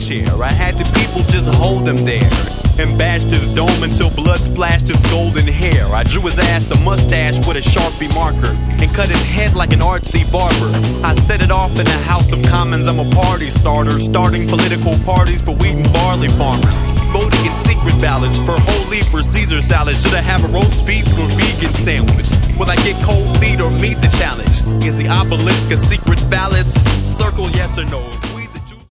chair. I had the people just hold him there and bashed his dome until blood splashed his golden hair. I drew his ass a mustache with a Sharpie marker and cut his head like an artsy barber. I set it off in the House of Commons. I'm a party starter, starting political parties for wheat and barley farmers, voting in secret ballots for whole leaf or Caesar salad. Should I have a roast beef or vegan sandwich? Will I get cold feet or meet the challenge? Is the obelisk a secret phallus? Circle yes or no.